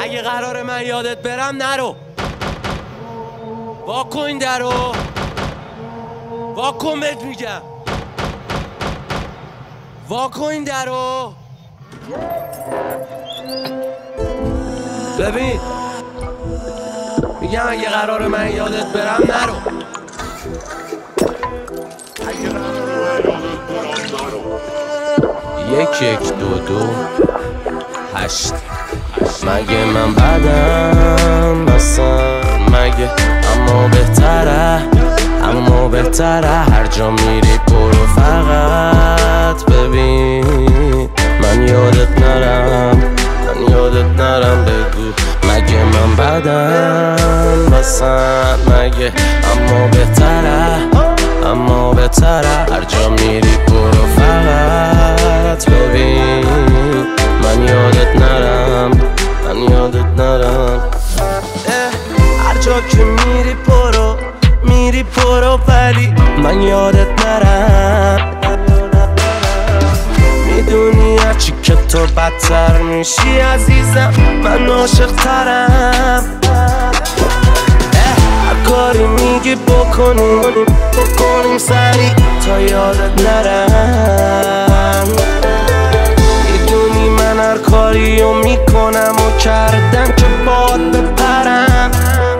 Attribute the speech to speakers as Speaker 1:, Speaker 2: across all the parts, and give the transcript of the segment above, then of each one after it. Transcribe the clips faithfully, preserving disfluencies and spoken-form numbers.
Speaker 1: اگه قرار من یادت برم نرو. واکن درو، واکن بهت میگم، واکن درو. ببین میگم اگه قرار من یادت برم نرو. یک یک دو دو هشت. مگه من بدم مثلا مگه؟ اما بهتره، اما بهتره هر جا میری برو فقط ببین من یادت نرم، من یادت نرم. بگو مگه من بدم مثلا مگه؟ اما بهتره، اما بهتره هر جا میری برو فقط ببین من یادت نرم، من یادت نرم. هر جا که میری برو، میری برو ولی من یادت نرم. میدونی هرچی که تو بدتر میشی عزیزم من عاشق ترم. هر کاری میگی بکنیم، بکنیم سریع تا یادت نرم. میدونی من هر کاریو میکنم و کردم که باد بپرم.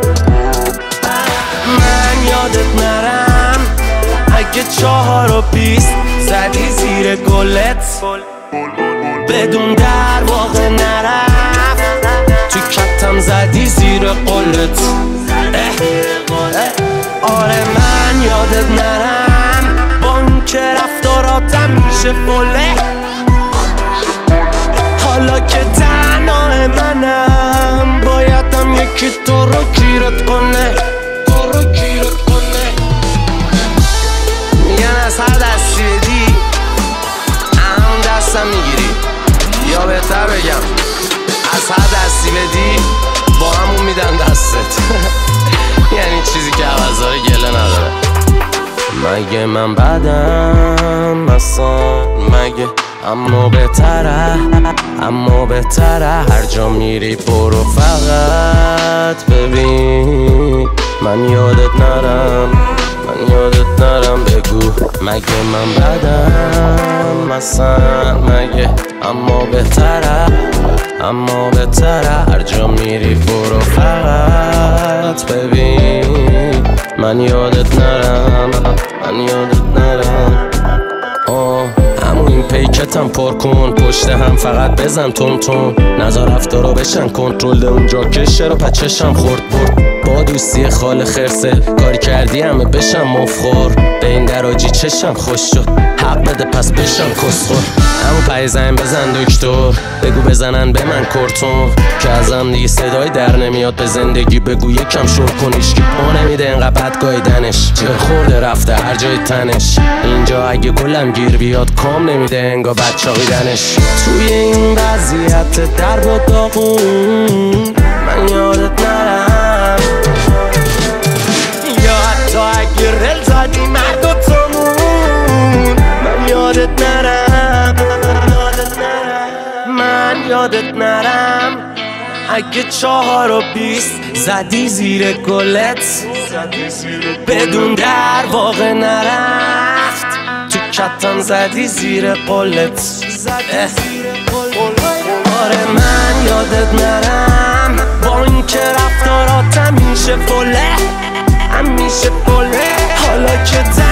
Speaker 1: من یادت نرم اگه چهار و بیست زدی زیر گلت بدون در واقع نرفت، تو کتم زدی زیر قلت. آره من یادت نرم با این که رفتاراتم میشه فله. حالا که تنها منم بایدم یکی تو رو گیرت کنه، تو رو گیرت کنه. میگن از هر دستی بدی همون دستم میگیری، یا بهتر بگم از هر دستی بدی با همون میدن دستت. یعنی چیزی که عوضاره گله نداره. مگه من بدم مثلا مگه؟ اما بهتره، اما بهتره هر جا میری برو فقط ببین من یادت نرم، من یادت نرم. بگو مگه من بدم مثلا مگه؟ اما بهتره، اما بهتره هر جا میری برو فقط ببین من یادت نرم، من یادت نرم. آه همون این پیکتم پر کن، پشت هم فقط بزن تون تون، نظر رفتارا بشن کنترل ده اونجا کشه رو پچشم خورد برد. با دوستی خال خرسه کاری کردی همه بشم مفخور، به این دراجی چشم خوش شد حق بده پس بشم کسخور. همون پای زن بزن دکتر بگو بزنن به من کرتون که ازم دیگه صدای در نمیاد. به زندگی بگو یکم شور کنیش که پا نمیده انقدر بد گایدنش. جر خورده رفته هر جای تنش، اینجا اگه گلم گیر بیاد کام نمیده انگا بد چاقیدنش. توی این وضعیت در با داغون من یادت نرم، یا حتی اگه رل زدی مرد و تامون من یادت نرم، من یادت نرم. اگه چهار و بیست زدی زیر گلت بدون در واقع نرفت، تو کتم زدی زیر قلت. آره من یادت نرم با این که رفتاراتم میشه فله، همیشه فله. حالا که